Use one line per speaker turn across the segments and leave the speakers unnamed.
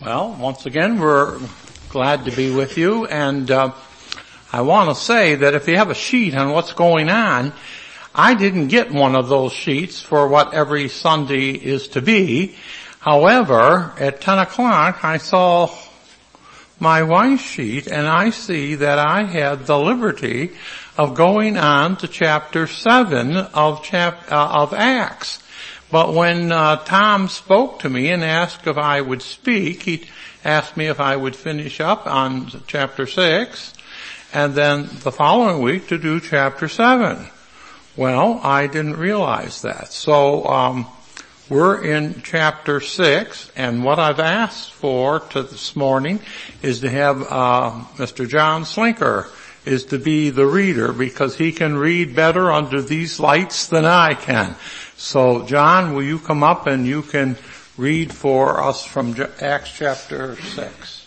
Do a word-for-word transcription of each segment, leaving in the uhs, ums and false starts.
Well, once again, we're glad to be with you, and uh, I want to say that if you have a sheet on what's going on, I didn't get one of those sheets for what every Sunday is to be. However, at ten o'clock, I saw my wife's sheet, and I see that I had the liberty of going on to chapter seven of chap uh, of Acts. But when uh, Tom spoke to me and asked if I would speak, he asked me if I would finish up on chapter six, and then the following week to do chapter seven. Well, I didn't realize that. So um we're in chapter six, and what I've asked for to this morning is to have uh Mister John Slinker is to be the reader, because he can read better under these lights than I can. So, John, will you come up and you can read for us from Acts chapter six.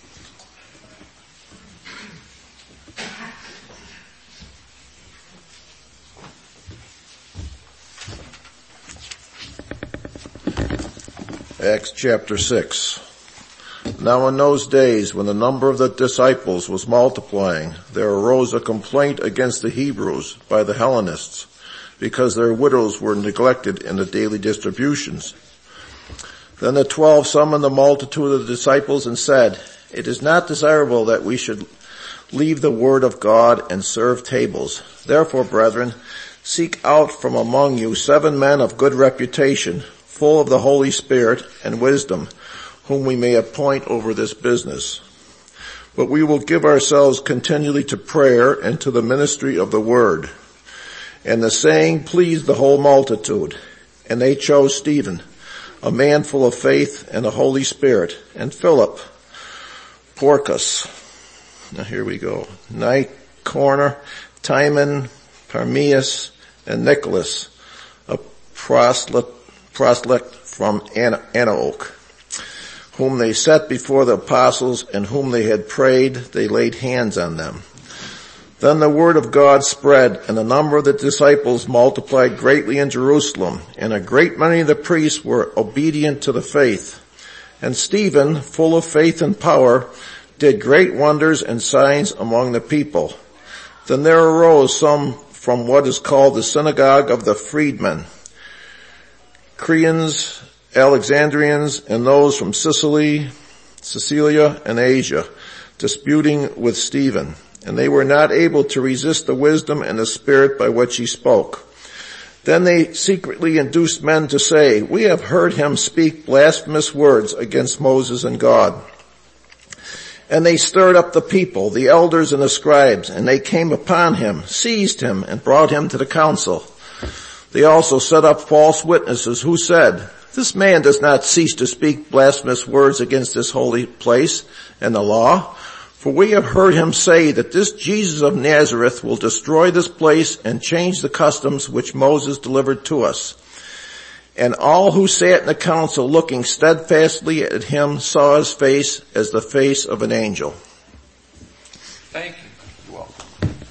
Acts chapter six. Now in those days, when the number of the disciples was multiplying, there arose a complaint against the Hebrews by the Hellenists, because their widows were neglected in the daily distributions. Then the twelve summoned the multitude of the disciples and said, "It is not desirable that we should leave the word of God and serve tables. Therefore, brethren, seek out from among you seven men of good reputation, full of the Holy Spirit and wisdom, whom we may appoint over this business. But we will give ourselves continually to prayer and to the ministry of the word." And the saying pleased the whole multitude. And they chose Stephen, a man full of faith and the Holy Spirit, and Philip, Porcus, now here we go, Nicanor, Timon, Parmenas, and Nicholas, a proselyte, proselyte from Antioch, whom they set before the apostles, and whom they had prayed, they laid hands on them. Then the word of God spread, and the number of the disciples multiplied greatly in Jerusalem, and a great many of the priests were obedient to the faith. And Stephen, full of faith and power, did great wonders and signs among the people. Then there arose some from what is called the synagogue of the freedmen, Cretans, Alexandrians, and those from Sicily, Cilicia, and Asia, disputing with Stephen. And they were not able to resist the wisdom and the spirit by which he spoke. Then they secretly induced men to say, "We have heard him speak blasphemous words against Moses and God." And they stirred up the people, the elders and the scribes, and they came upon him, seized him, and brought him to the council. They also set up false witnesses who said, "This man does not cease to speak blasphemous words against this holy place and the law. For we have heard him say that this Jesus of Nazareth will destroy this place and change the customs which Moses delivered to us." And all who sat in the council, looking steadfastly at him, saw his face as the face of an angel.
Thank you. You're welcome.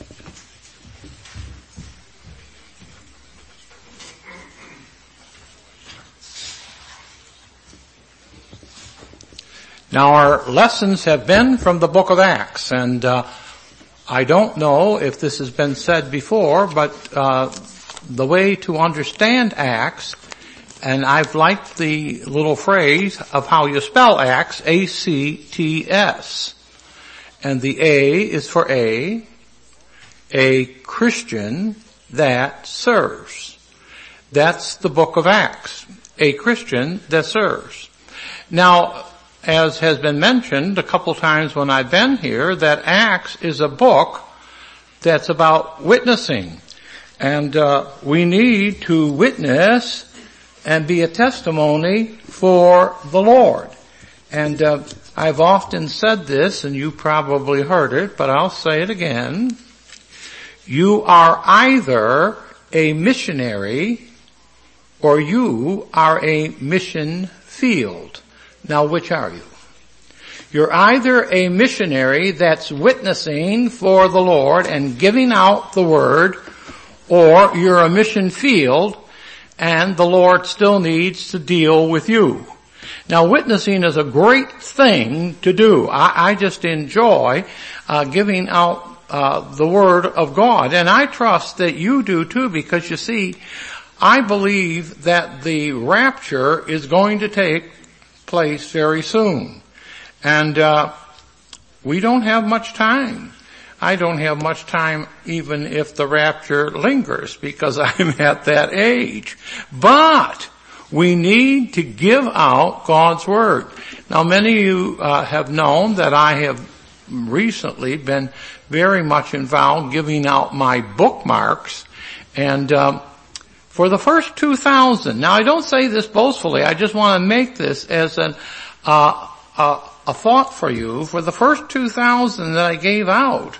Now, our lessons have been from the book of Acts, and uh, I don't know if this has been said before, but uh, the way to understand Acts, and I've liked the little phrase of how you spell Acts, A C T S. And the A is for A, a Christian that serves. That's the book of Acts, a Christian that serves. Now, as has been mentioned a couple times when I've been here, that Acts is a book that's about witnessing. And uh, we need to witness and be a testimony for the Lord. And uh, I've often said this, and you probably heard it, but I'll say it again. You are either a missionary or you are a mission field. Now, which are you? You're either a missionary that's witnessing for the Lord and giving out the word, or you're a mission field and the Lord still needs to deal with you. Now, witnessing is a great thing to do. I, I just enjoy uh, giving out uh, the Word of God, and I trust that you do too, because you see, I believe that the rapture is going to take place very soon. And uh we don't have much time. I don't have much time even if the rapture lingers, because I'm at that age. But we need to give out God's Word. Now, many of you uh, have known that I have recently been very much involved giving out my bookmarks. And um for the first two thousand, now I don't say this boastfully, I just want to make this as an uh, uh a thought for you. For the first two thousand that I gave out,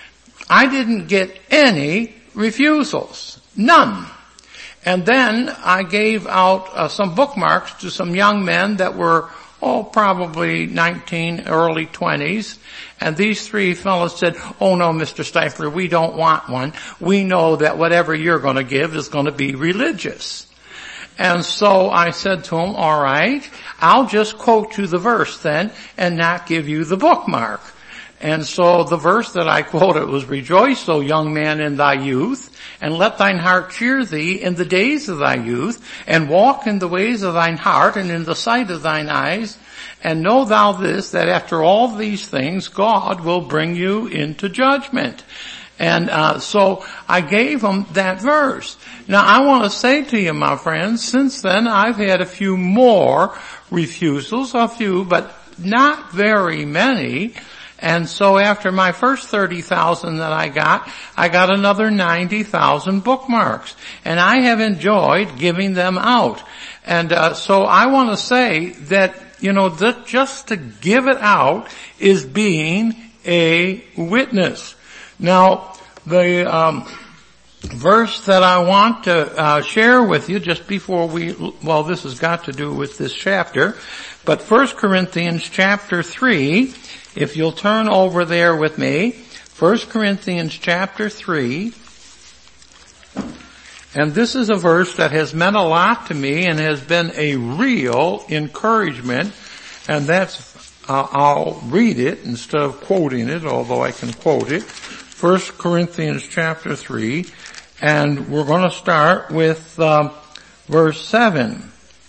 I didn't get any refusals. None. And then I gave out uh, some bookmarks to some young men that were, oh, probably nineteen, early twenties. And these three fellows said, oh no, Mister Stifler, we don't want one. We know that whatever you're going to give is going to be religious. And so I said to him, all right, I'll just quote you the verse then and not give you the bookmark. And so the verse that I quoted was, rejoice, O young man, in thy youth, and let thine heart cheer thee in the days of thy youth, and walk in the ways of thine heart and in the sight of thine eyes, and know thou this, that after all these things God will bring you into judgment. And uh so I gave them that verse. Now I want to say to you, my friends, since then I've had a few more refusals, a few, but not very many. And so after my first thirty thousand that I got, I got another ninety thousand bookmarks. And I have enjoyed giving them out. And uh so I want to say that, you know, that just to give it out is being a witness. Now, the um verse that I want to uh share with you just before we, well, this has got to do with this chapter, but First Corinthians chapter three, if you'll turn over there with me, First Corinthians chapter three, and this is a verse that has meant a lot to me and has been a real encouragement, and that's, uh, I'll read it instead of quoting it, although I can quote it. First Corinthians chapter three, and we're going to start with um, verse seven.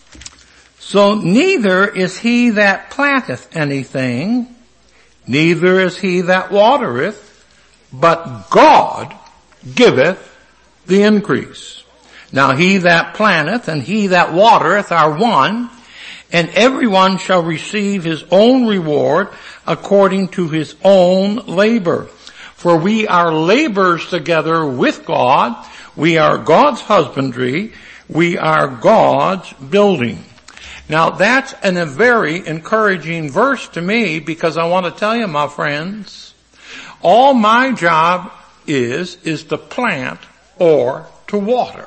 So neither is he that planteth anything, neither is he that watereth, but God giveth the increase. Now he that planteth and he that watereth are one, and everyone shall receive his own reward according to his own labor. For we are laborers together with God. We are God's husbandry. We are God's building. Now that's an, a very encouraging verse to me, because I want to tell you, my friends, all my job is, is to plant or to water.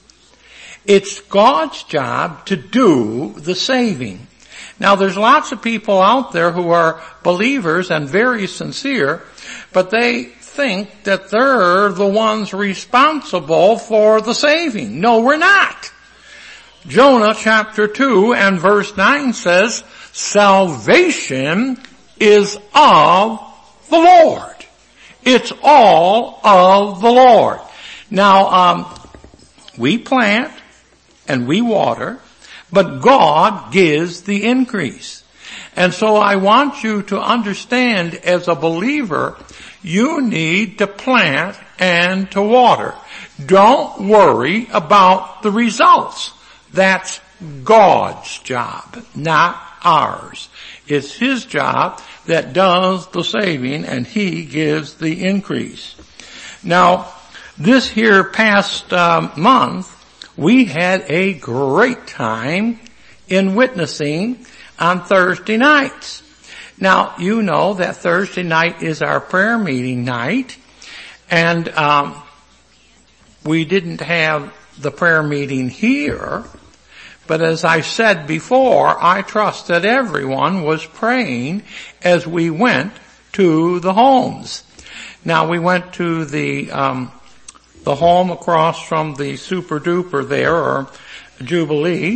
It's God's job to do the saving. Now there's lots of people out there who are believers and very sincere, but they think that they're the ones responsible for the saving. No, we're not. Jonah chapter two and verse nine says, salvation is of the Lord. It's all of the Lord. Now, um, we plant and we water, but God gives the increase. And so I want you to understand, as a believer, you need to plant and to water. Don't worry about the results. That's God's job, not ours. It's His job that does the saving, and He gives the increase. Now, this here past um, month, we had a great time in witnessing on Thursday nights. Now, you know that Thursday night is our prayer meeting night, and um we didn't have the prayer meeting here, but as I said before, I trust that everyone was praying as we went to the homes. Now, we went to the um the home across from the Super Duper there, or Jubilee,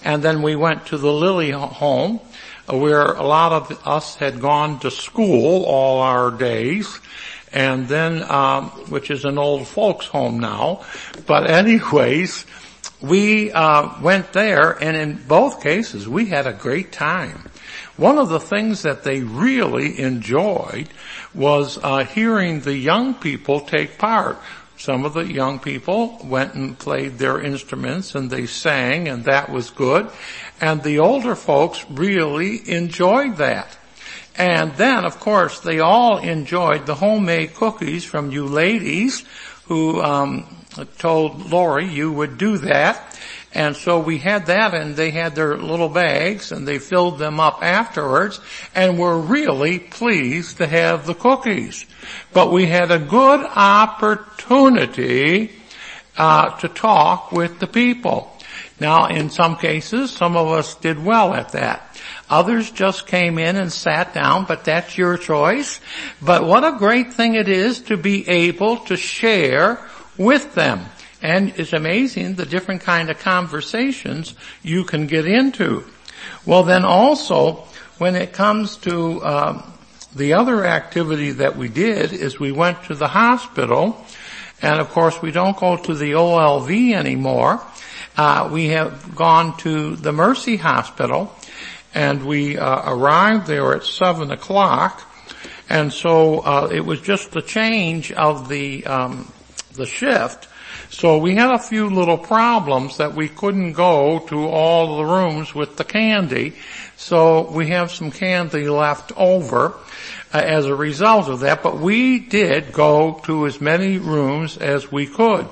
And then we went to the Lily home, where a lot of us had gone to school all our days. And then, um, which is an old folks home now. But anyways, we, uh, went there, and in both cases we had a great time. One of the things that they really enjoyed was, uh, hearing the young people take part. Some of the young people went and played their instruments and they sang, and that was good. And the older folks really enjoyed that. And then, of course, they all enjoyed the homemade cookies from you ladies who um told Lori you would do that. And so we had that, and they had their little bags, and they filled them up afterwards, and were really pleased to have the cookies. But we had a good opportunity uh to talk with the people. Now, in some cases, some of us did well at that. Others just came in and sat down, but that's your choice. But what a great thing it is to be able to share with them. And it's amazing the different kind of conversations you can get into. Well, then also, when it comes to um, the other activity that we did is we went to the hospital. And of course, we don't go to the O L V anymore. Uh, we have gone to the Mercy Hospital. And we uh, arrived there at seven o'clock, and so uh, it was just the change of the um, the shift. So we had a few little problems that we couldn't go to all the rooms with the candy. So we have some candy left over uh, as a result of that. But we did go to as many rooms as we could.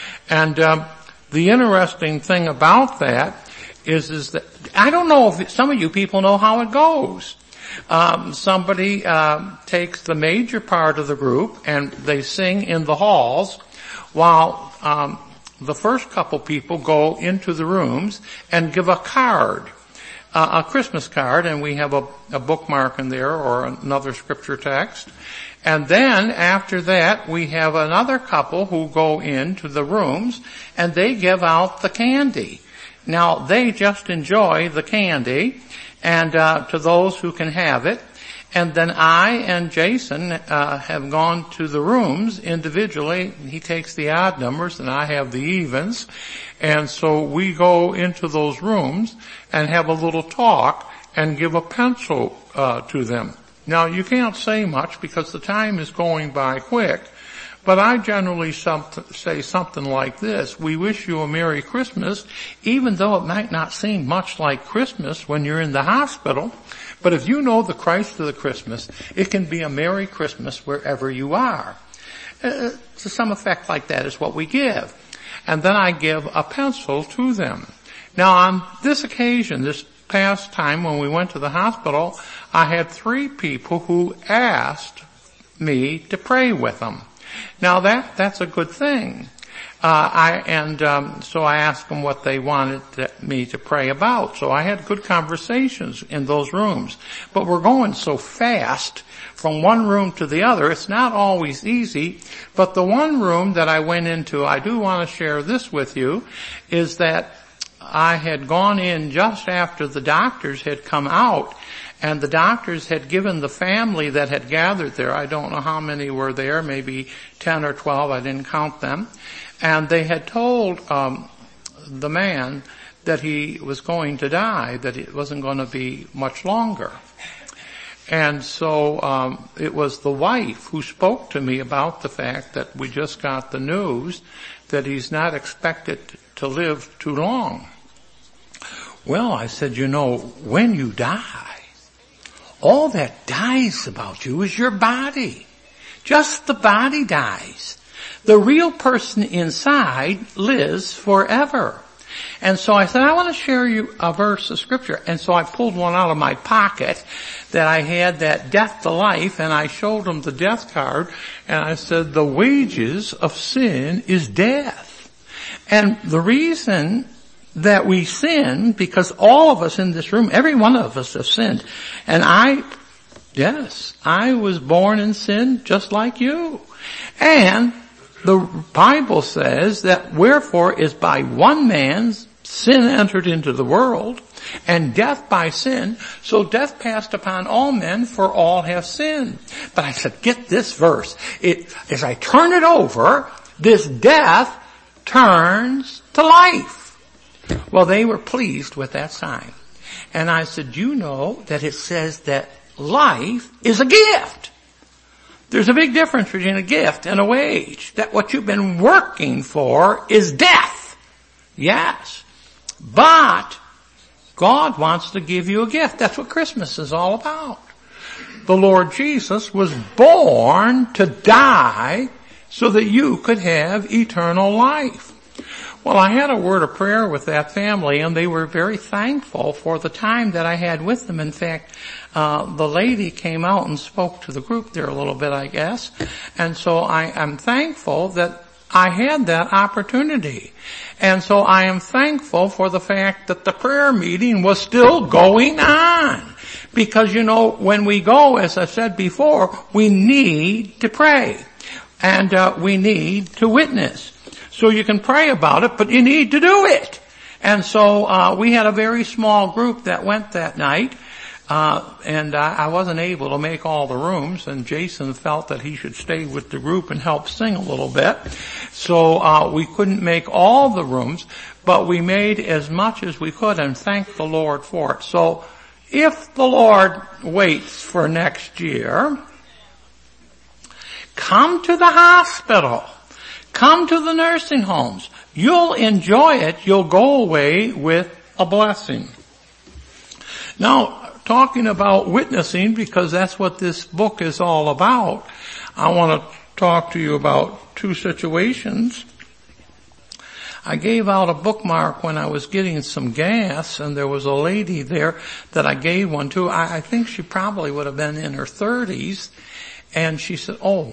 And um, the interesting thing about that is, is that I don't know if some of you people know how it goes. Um, somebody uh, takes the major part of the group and they sing in the halls, while um, the first couple people go into the rooms and give a card, uh, a Christmas card, and we have a, a bookmark in there or another scripture text. And then after that, we have another couple who go into the rooms and they give out the candy. Now, they just enjoy the candy, and uh to those who can have it. And then I and Jason uh have gone to the rooms individually. He takes the odd numbers and I have the evens. And so we go into those rooms and have a little talk and give a pencil uh to them. Now, you can't say much because the time is going by quick. But I generally say something like this: we wish you a Merry Christmas, even though it might not seem much like Christmas when you're in the hospital. But if you know the Christ of the Christmas, it can be a Merry Christmas wherever you are. Uh, to some effect like that is what we give. And then I give a pencil to them. Now, on this occasion, this past time when we went to the hospital, I had three people who asked me to pray with them. Now that, that's a good thing. Uh, I, and, um, so I asked them what they wanted to, me to pray about. So I had good conversations in those rooms. But we're going so fast from one room to the other, it's not always easy. But the one room that I went into, I do want to share this with you, is that I had gone in just after the doctors had come out. And the doctors had given the family that had gathered there, I don't know how many were there, maybe ten or twelve, I didn't count them. And they had told um the man that he was going to die, that it wasn't going to be much longer. And so um it was the wife who spoke to me about the fact that we just got the news that he's not expected to live too long. Well, I said, you know, when you die, all that dies about you is your body. Just the body dies. The real person inside lives forever. And so I said, I want to share you a verse of scripture. And so I pulled one out of my pocket that I had, that death to life, and I showed him the death card, and I said, the wages of sin is death. And the reason that we sin, because all of us in this room, every one of us have sinned. And I, yes, I was born in sin just like you. And the Bible says that wherefore is by one man's sin entered into the world, and death by sin, so death passed upon all men, for all have sinned. But I said, get this verse. It, as I turn it over, this death turns to life. Well, they were pleased with that sign. And I said, you know that it says that life is a gift. There's a big difference between a gift and a wage. That what you've been working for is death. Yes. But God wants to give you a gift. That's what Christmas is all about. The Lord Jesus was born to die so that you could have eternal life. Well, I had a word of prayer with that family, and they were very thankful for the time that I had with them. In fact, uh, the lady came out and spoke to the group there a little bit, I guess. And so I am thankful that I had that opportunity. And so I am thankful for the fact that the prayer meeting was still going on. Because, you know, when we go, as I said before, we need to pray. And uh, we need to witness. So you can pray about it, but you need to do it. And so uh we had a very small group that went that night. Uh and uh, I wasn't able to make all the rooms, and Jason felt that he should stay with the group and help sing a little bit. So uh we couldn't make all the rooms, but we made as much as we could, and thank the Lord for it. So if the Lord waits for next year, come to the hospital. Come to the nursing homes. You'll enjoy it. You'll go away with a blessing. Now, talking about witnessing, because that's what this book is all about, I want to talk to you about two situations. I gave out a bookmark when I was getting some gas, and there was a lady there that I gave one to. I, I think she probably would have been in her thirties, and she said, oh,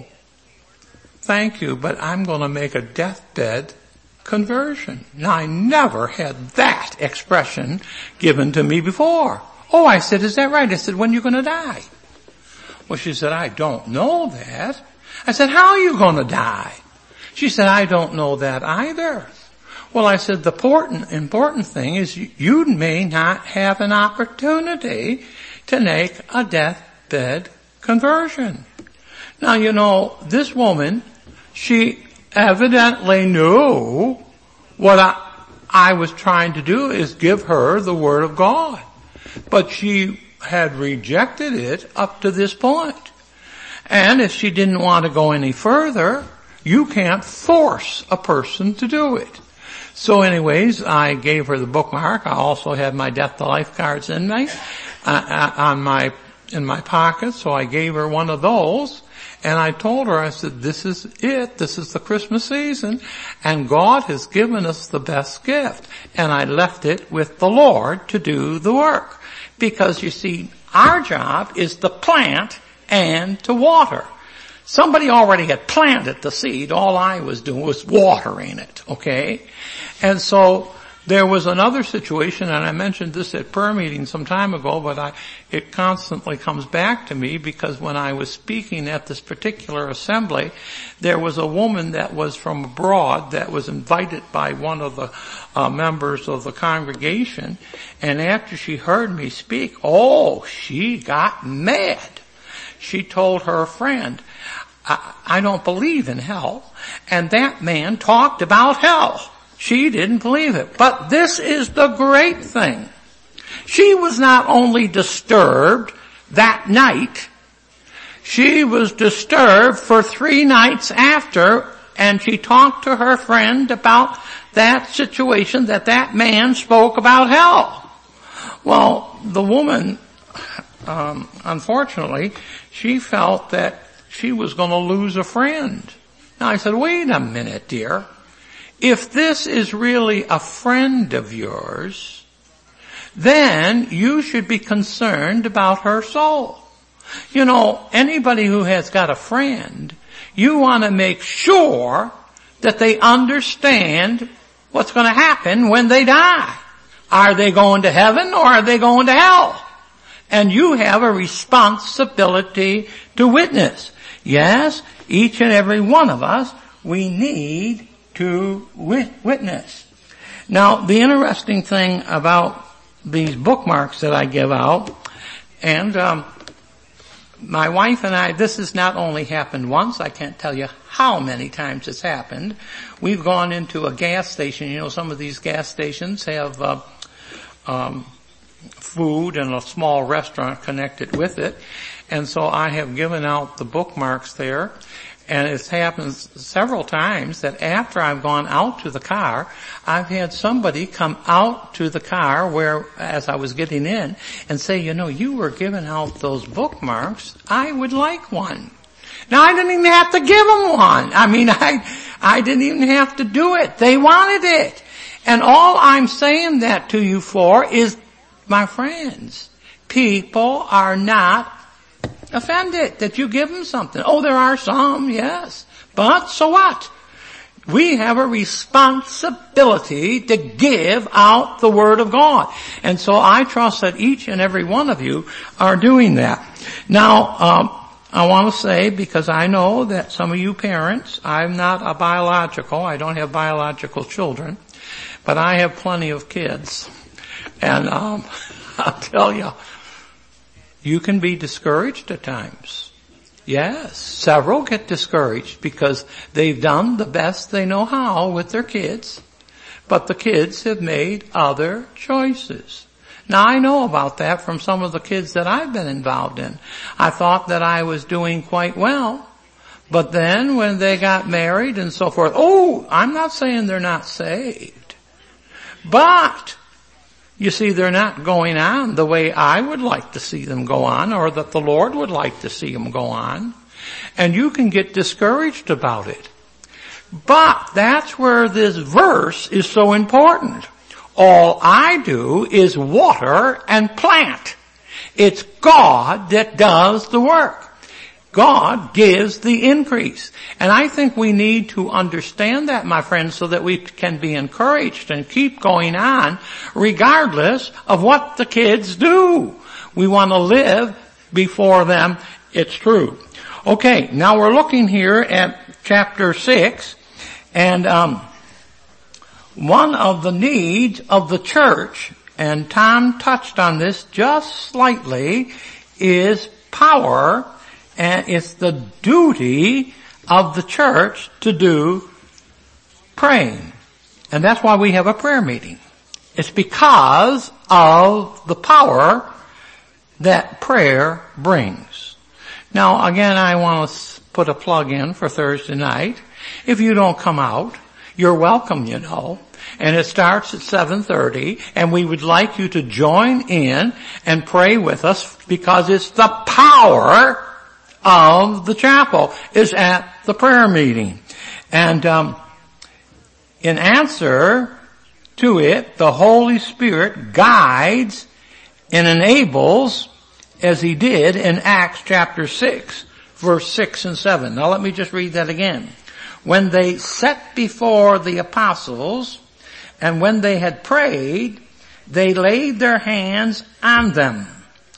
thank you, but I'm going to make a deathbed conversion. Now, I never had that expression given to me before. Oh, I said, is that right? I said, when are you going to die? Well, she said, I don't know that. I said, how are you going to die? She said, I don't know that either. Well, I said, the important, important thing is you, you may not have an opportunity to make a deathbed conversion. Now, you know, this woman, she evidently knew what I, I was trying to do is give her the Word of God. But she had rejected it up to this point. And if she didn't want to go any further, you can't force a person to do it. So anyways, I gave her the bookmark. I also had my Death to Life cards in my, uh, on my, in my pocket, so I gave her one of those. And I told her, I said, this is it. This is the Christmas season. And God has given us the best gift. And I left it with the Lord to do the work. Because you see, our job is to plant and to water. Somebody already had planted the seed. All I was doing was watering it, okay? And so there was another situation, and I mentioned this at prayer meeting some time ago, but I, it constantly comes back to me because when I was speaking at this particular assembly, there was a woman that was from abroad that was invited by one of the uh, members of the congregation, and after she heard me speak, oh, she got mad. She told her friend, I, I don't believe in hell, and that man talked about hell. She didn't believe it. But this is the great thing. She was not only disturbed that night, she was disturbed for three nights after, and she talked to her friend about that situation that that man spoke about hell. Well, the woman, um, unfortunately, she felt that she was going to lose a friend. Now I said, wait a minute, dear. If this is really a friend of yours, then you should be concerned about her soul. You know, anybody who has got a friend, you want to make sure that they understand what's going to happen when they die. Are they going to heaven or are they going to hell? And you have a responsibility to witness. Yes, each and every one of us, we need to witness. Now, the interesting thing about these bookmarks that I give out, and um, my wife and I, this has not only happened once, I can't tell you how many times it's happened. We've gone into a gas station. You know, some of these gas stations have uh, um, food and a small restaurant connected with it. And so I have given out the bookmarks there. And it's happened several times that after I've gone out to the car, I've had somebody come out to the car where, as I was getting in, and say, you know, you were giving out those bookmarks. I would like one. Now I didn't even have to give them one. I mean, I, I didn't even have to do it. They wanted it. And all I'm saying that to you for is, my friends, people are not offended that you give them something. Oh, there are some, yes. But so what? We have a responsibility to give out the Word of God. And so I trust that each and every one of you are doing that. Now, um, I want to say, because I know that some of you parents, I'm not a biological, I don't have biological children, but I have plenty of kids. And um, I'll tell you, you can be discouraged at times. Yes, several get discouraged because they've done the best they know how with their kids, but the kids have made other choices. Now I know about that from some of the kids that I've been involved in. I thought that I was doing quite well, but then when they got married and so forth, oh, I'm not saying they're not saved, but you see, they're not going on the way I would like to see them go on, or that the Lord would like to see them go on. And you can get discouraged about it. But that's where this verse is so important. All I do is water and plant. It's God that does the work. God gives the increase. And I think we need to understand that, my friends, so that we can be encouraged and keep going on regardless of what the kids do. We want to live before them. It's true. Okay, now we're looking here at chapter six, and um one of the needs of the church, and Tom touched on this just slightly, is power. And it's the duty of the church to do praying. And that's why we have a prayer meeting. It's because of the power that prayer brings. Now again, I want to put a plug in for Thursday night. If you don't come out, you're welcome, you know. And it starts at seven thirty, and we would like you to join in and pray with us because it's the power of the chapel is at the prayer meeting. And um in answer to it, the Holy Spirit guides and enables, as he did in Acts chapter six, verse six and seven. Now let me just read that again. When they set before the apostles, and when they had prayed, they laid their hands on them.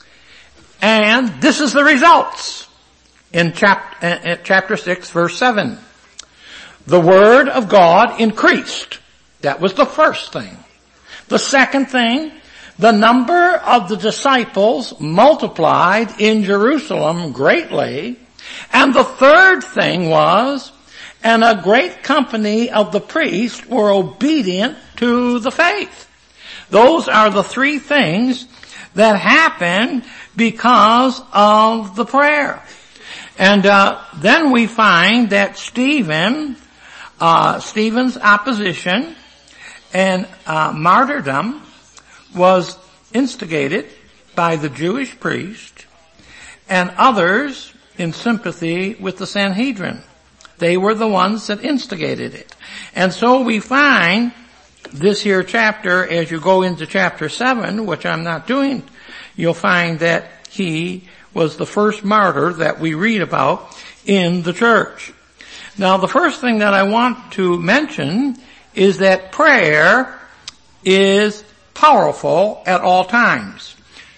And this is the results. In chapter, chapter six, verse seven. The word of God increased. That was the first thing. The second thing, the number of the disciples multiplied in Jerusalem greatly. And the third thing was, and a great company of the priests were obedient to the faith. Those are the three things that happened because of the prayer. And uh then we find that Stephen, uh Stephen's opposition and uh martyrdom was instigated by the Jewish priest and others in sympathy with the Sanhedrin. They were the ones that instigated it. And so we find this here chapter, as you go into chapter seven, which I'm not doing, you'll find that he was the first martyr that we read about in the church. Now the first thing that I want to mention is that prayer is powerful at all times.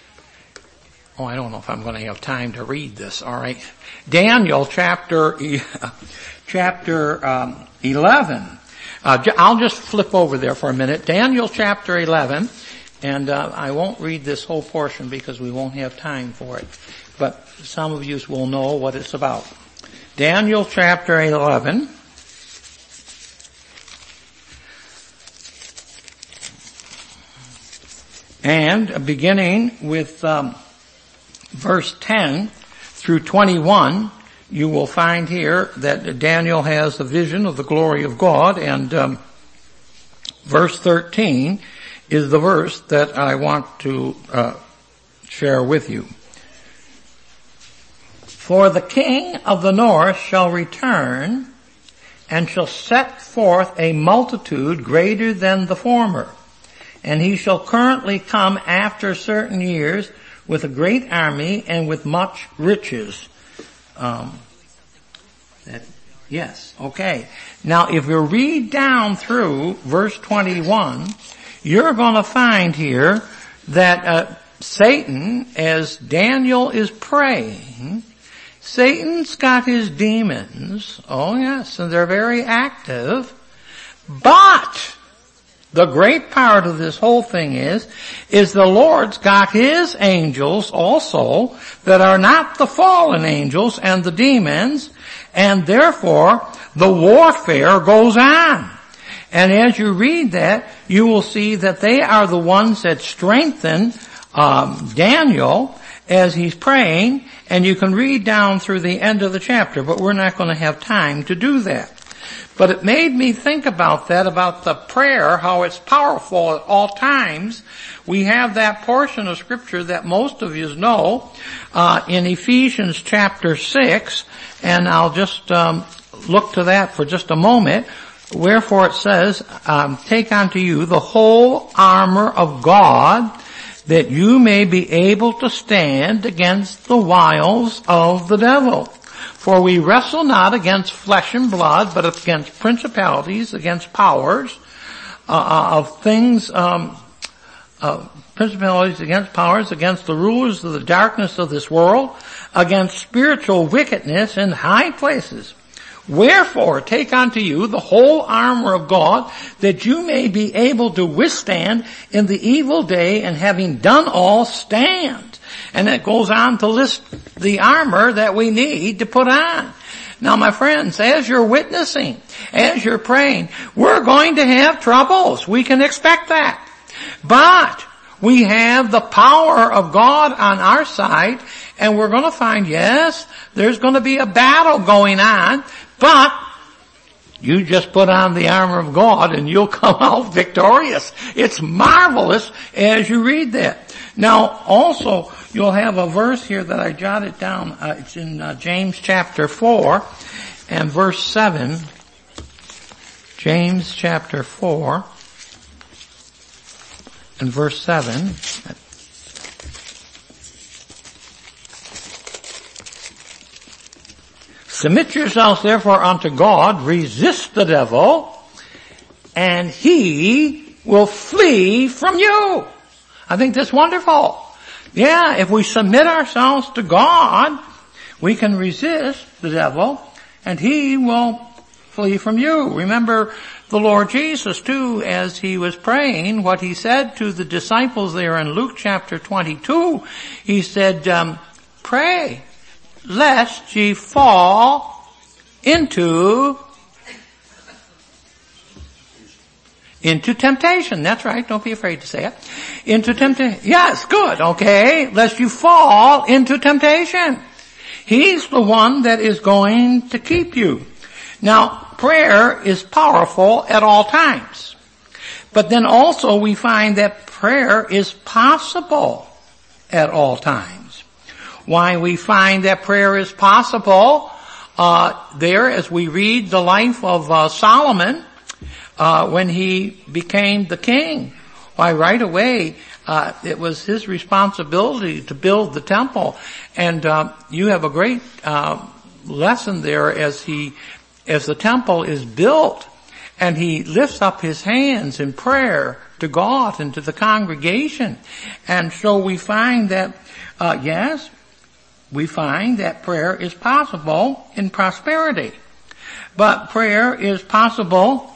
Oh, I don't know if I'm going to have time to read this, alright. Daniel chapter, chapter um, eleven Uh, I'll just flip over there for a minute. Daniel chapter eleven, and uh, I won't read this whole portion because we won't have time for it. But some of you will know what it's about. Daniel chapter eleven. And beginning with um, verse ten through twenty-one, you will find here that Daniel has a vision of the glory of God, and um, verse thirteen is the verse that I want to uh, share with you. For the king of the north shall return and shall set forth a multitude greater than the former. And he shall currently come after certain years with a great army and with much riches. Um, that, yes, okay. Now if you read down through verse twenty-one, you're going to find here that uh, Satan, as Daniel is praying, Satan's got his demons. Oh yes, and they're very active. But the great part of this whole thing is, is the Lord's got His angels also that are not the fallen angels and the demons, and therefore the warfare goes on. And as you read that, you will see that they are the ones that strengthen um, Daniel as he's praying, and you can read down through the end of the chapter, but we're not going to have time to do that. But it made me think about that, about the prayer, how it's powerful at all times. We have that portion of scripture that most of you know, uh, in Ephesians chapter six, and I'll just, um, look to that for just a moment. Wherefore it says, um, take unto you the whole armor of God, that you may be able to stand against the wiles of the devil. For we wrestle not against flesh and blood, but against principalities, against powers, uh, of things, um, uh, principalities against powers, against the rulers of the darkness of this world, against spiritual wickedness in high places. Wherefore, take unto you the whole armor of God, that you may be able to withstand in the evil day, and having done all, stand. And it goes on to list the armor that we need to put on. Now my friends, as you're witnessing, as you're praying, we're going to have troubles. We can expect that. But we have the power of God on our side, and we're going to find, yes, there's going to be a battle going on, but you just put on the armor of God and you'll come out victorious. It's marvelous as you read that. Now also, you'll have a verse here that I jotted down. Uh, it's in uh, James chapter four and verse seven. James chapter four and verse seven. Submit yourselves therefore unto God, resist the devil, and he will flee from you. I think that's wonderful. Yeah, if we submit ourselves to God, we can resist the devil, and he will flee from you. Remember the Lord Jesus too, as he was praying, what he said to the disciples there in Luke chapter twenty-two, he said, um, pray lest ye fall into into temptation. That's right. Don't be afraid to say it. Into temptation. Yes, good. Okay. Lest you fall into temptation. He's the one that is going to keep you. Now, prayer is powerful at all times. But then also we find that prayer is possible at all times. Why we find that prayer is possible, uh, there as we read the life of uh, Solomon, uh, when he became the king. Why right away, uh, it was his responsibility to build the temple. And, uh, you have a great, uh, lesson there as he, as the temple is built and he lifts up his hands in prayer to God and to the congregation. And so we find that, uh, yes, we find that prayer is possible in prosperity. But prayer is possible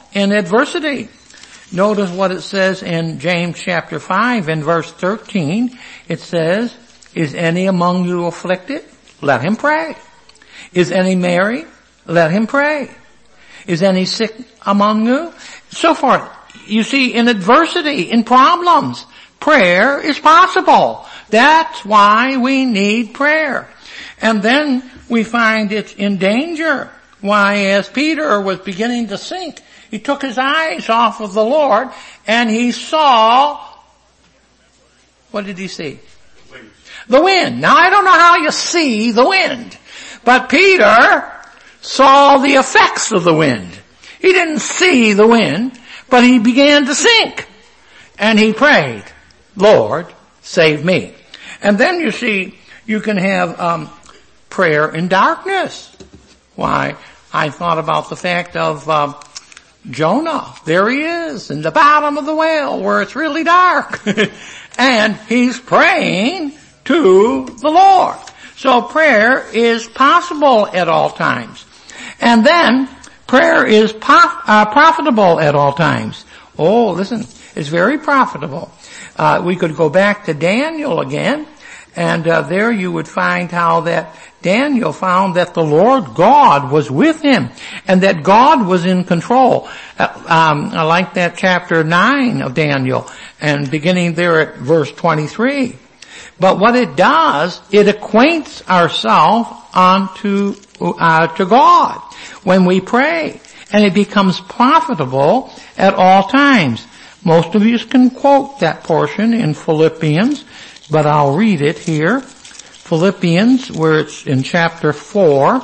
in adversity. Notice what it says in James chapter five and verse thirteen. It says, is any among you afflicted? Let him pray. Is any merry? Let him pray. Is any sick among you? So forth. You see, in adversity, in problems, prayer is possible. That's why we need prayer. And then we find it's in danger. Why, as Peter was beginning to sink, he took his eyes off of the Lord and he saw, what did he see? The wind. Now I don't know how you see the wind, but Peter saw the effects of the wind. He didn't see the wind, but he began to sink. And he prayed, Lord, save me. And then you see, you can have um prayer in darkness. Why, I thought about the fact of uh, Jonah. There he is in the bottom of the whale where it's really dark. And he's praying to the Lord. So prayer is possible at all times. And then prayer is po- uh, profitable at all times. Oh, listen, it's very profitable. Uh, we could go back to Daniel again, and uh, there you would find how that Daniel found that the Lord God was with him and that God was in control. Uh, um, I like that chapter nine of Daniel and beginning there at verse twenty-three. But what it does, it acquaints ourselves unto uh, to God when we pray, and it becomes profitable at all times. Most of you can quote that portion in Philippians, but I'll read it here. Philippians, where it's in chapter four.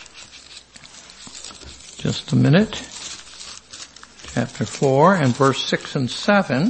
Just a minute. Chapter four and verse six and seven.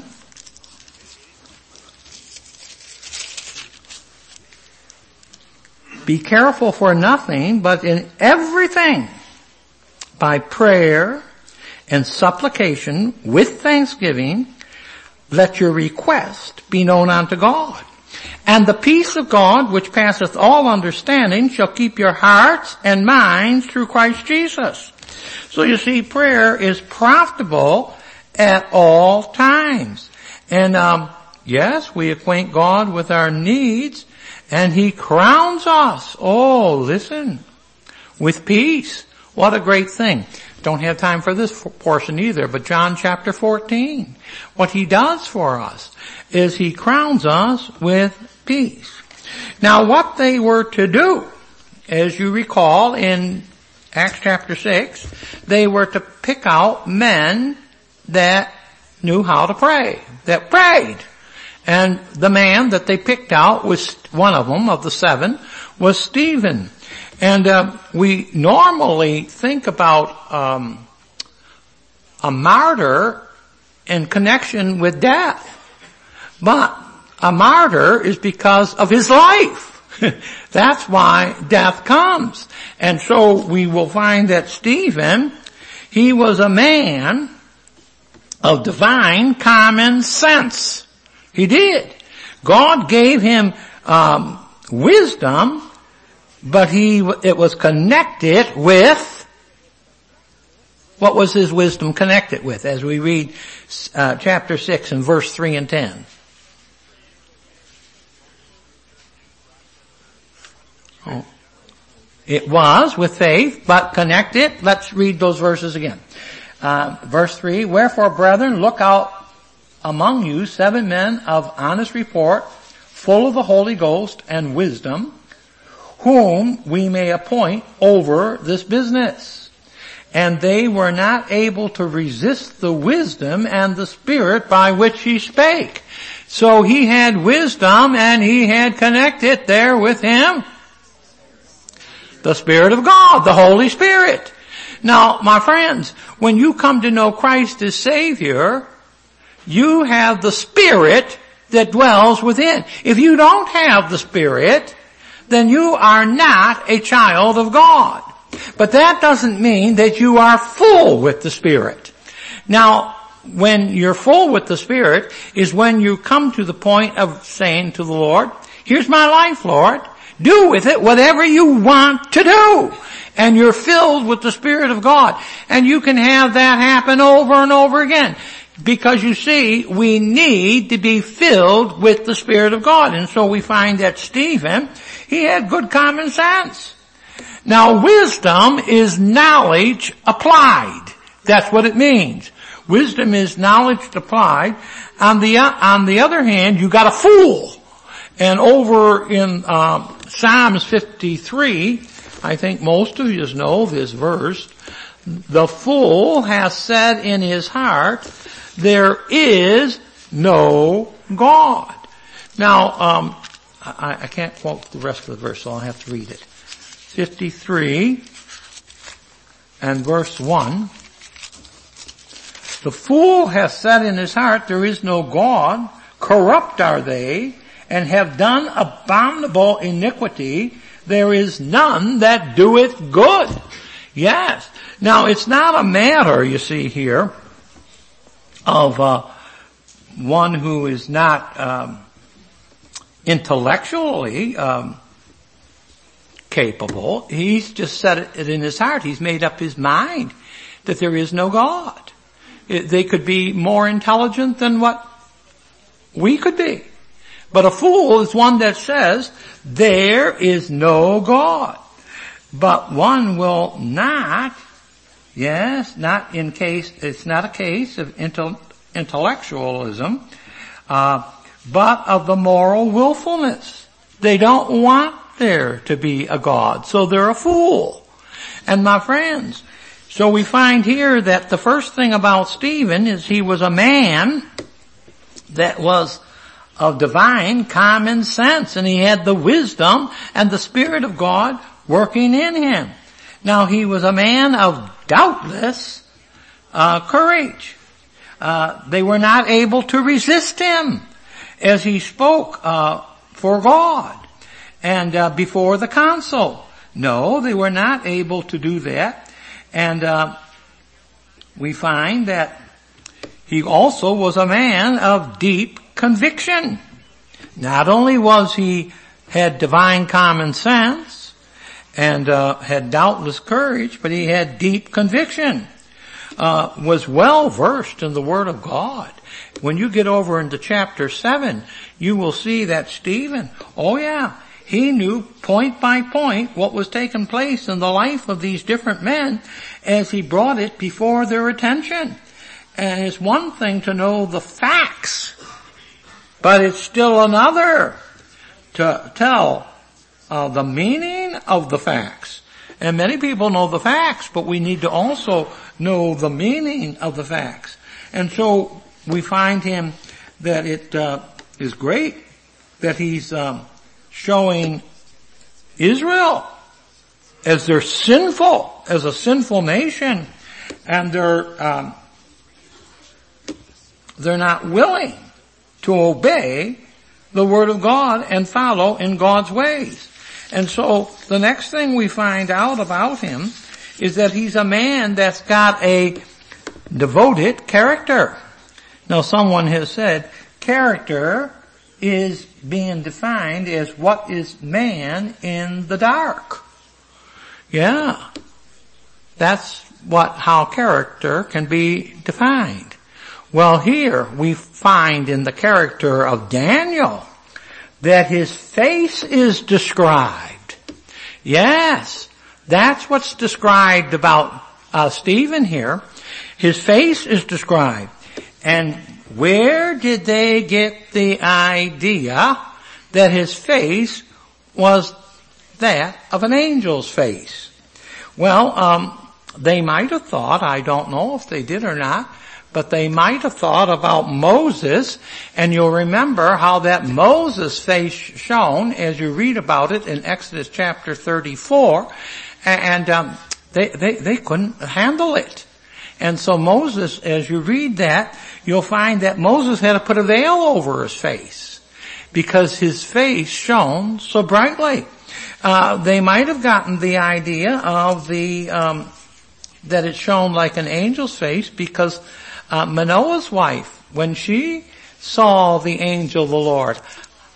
Be careful for nothing, but in everything, by prayer and supplication with thanksgiving, let your request be known unto God. And the peace of God, which passeth all understanding, shall keep your hearts and minds through Christ Jesus. So you see, prayer is profitable at all times. And um yes, we acquaint God with our needs, and He crowns us, oh, listen, with peace. What a great thing. Don't have time for this portion either, but John chapter fourteen, what He does for us is He crowns us with peace. Now what they were to do, as you recall in Acts chapter six, they were to pick out men that knew how to pray, that prayed. And the man that they picked out was one of them, of the seven, was Stephen. And uh, we normally think about um, a martyr in connection with death. But a martyr is because of his life. That's why death comes. And so we will find that Stephen, he was a man of divine common sense. He did. God gave him um, wisdom, but he it was connected with, what was his wisdom connected with, as we read uh, chapter six and verse three and ten. Oh. It was with faith, but connected. Let's read those verses again. Uh, verse three, wherefore, brethren, look out among you seven men of honest report, full of the Holy Ghost and wisdom, whom we may appoint over this business. And they were not able to resist the wisdom and the Spirit by which he spake. So he had wisdom and he had connected there with him the Spirit of God, the Holy Spirit. Now, my friends, when you come to know Christ as Savior, you have the Spirit that dwells within. If you don't have the Spirit, then you are not a child of God. But that doesn't mean that you are full with the Spirit. Now, when you're full with the Spirit is when you come to the point of saying to the Lord, here's my life, Lord. do with it whatever you want to do. And you're filled with the Spirit of God. And you can have that happen over and over again. Because you see, we need to be filled with the Spirit of God. And so we find that Stephen, he had good common sense. Now wisdom is knowledge applied. That's what it means. Wisdom is knowledge applied. On the, on the other hand, you got a fool. And over in um, Psalms fifty-three, I think most of you know this verse, the fool has said in his heart, there is no God. Now, um, I, I can't quote the rest of the verse, so I'll have to read it. fifty-three and verse one. The fool has said in his heart, there is no God. Corrupt are they, and have done abominable iniquity. There is none that doeth good. Yes. Now, it's not a matter, you see here, of uh, one who is not um, intellectually um, capable. He's just said it in his heart. He's made up his mind that there is no God. It, they could be more intelligent than what we could be. But a fool is one that says, there is no God. But one will not, yes, not in case, it's not a case of intel, intellectualism, uh, but of the moral willfulness. They don't want there to be a God, so they're a fool. And my friends, so we find here that the first thing about Stephen is he was a man that was of divine common sense, and he had the wisdom and the Spirit of God working in him. Now he was a man of doubtless uh, courage. Uh, they were not able to resist him as he spoke uh, for God and uh, before the council. No, they were not able to do that. And uh, we find that he also was a man of deep conviction. Not only was he had divine common sense and uh, had doubtless courage, but he had deep conviction. Uh, was well versed in the Word of God. When you get over into chapter seven, you will see that Stephen, oh yeah, he knew point by point what was taking place in the life of these different men as he brought it before their attention. And it's one thing to know the facts, but it's still another to tell uh, the meaning of the facts. And many people know the facts, but we need to also know the meaning of the facts. And so we find him that it uh, is great that he's um, showing Israel as they're sinful, as a sinful nation, and they're um, they're not willing to obey the Word of God and follow in God's ways. And so the next thing we find out about him is that he's a man that's got a devoted character. Now someone has said character is being defined as what is man in the dark. Yeah. That's what, how character can be defined. Well, here we find in the character of Daniel that his face is described. Yes, that's what's described about uh, Stephen here. His face is described. And where did they get the idea that his face was that of an angel's face? Well, um, they might have thought, I don't know if they did or not, but they might have thought about Moses, and you'll remember how that Moses' face shone as you read about it in Exodus chapter thirty-four, and um, they, they, they couldn't handle it. And so Moses, as you read that, you'll find that Moses had to put a veil over his face because his face shone so brightly. Uh, they might have gotten the idea of the, um, that it shone like an angel's face because uh, Manoah's wife, when she saw the angel of the Lord,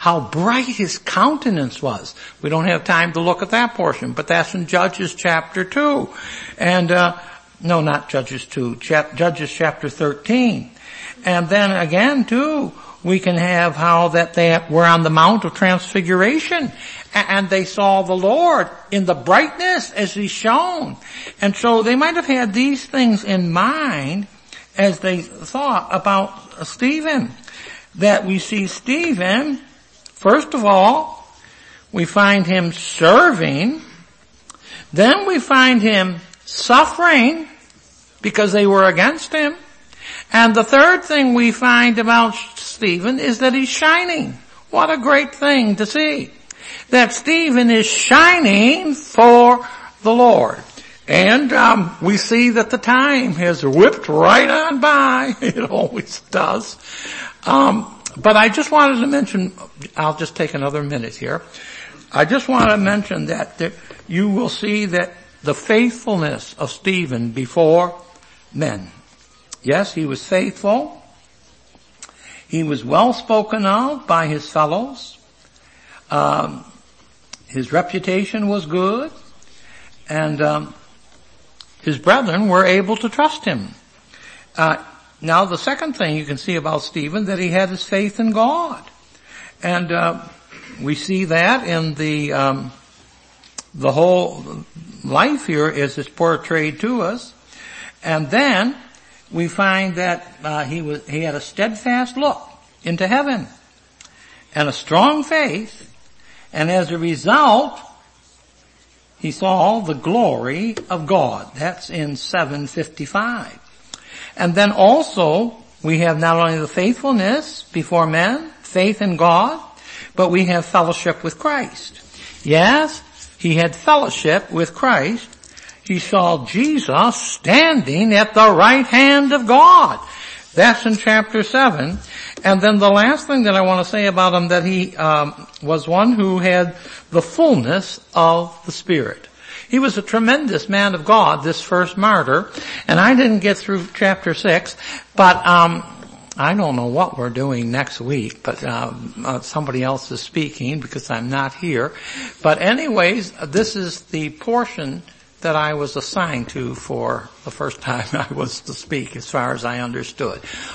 how bright his countenance was. We don't have time to look at that portion, but that's in Judges chapter two. And, uh, no, not Judges two, chap- Judges chapter thirteen. And then again too, we can have how that they were on the Mount of Transfiguration and they saw the Lord in the brightness as he shone. And so they might have had these things in mind as they thought about Stephen. That we see Stephen, first of all, we find him serving. Then we find him suffering because they were against him. And the third thing we find about Stephen is that he's shining. What a great thing to see. That Stephen is shining for the Lord. And um, we see that the time has whipped right on by. It always does. Um, but I just wanted to mention, I'll just take another minute here. I just want to mention that there, you will see that the faithfulness of Stephen before men. Yes, he was faithful. He was well spoken of by his fellows. Um, his reputation was good. And um, his brethren were able to trust him. Uh, now the second thing you can see about Stephen, that he had his faith in God. And uh, we see that in the um, the whole life here as it's portrayed to us. And then we find that uh, he was he had a steadfast look into heaven and a strong faith, and as a result he saw the glory of God. That's in seven fifty-five. And then also we have not only the faithfulness before men, faith in God, but we have fellowship with Christ. Yes, he had fellowship with Christ. He saw Jesus standing at the right hand of God. That's in chapter seven. And then the last thing that I want to say about him, that he um, was one who had the fullness of the Spirit. He was a tremendous man of God, this first martyr. And I didn't get through chapter six, but um I don't know what we're doing next week, but uh, uh, somebody else is speaking because I'm not here. But anyways, this is the portion that I was assigned to for the first time I was to speak, as far as I understood.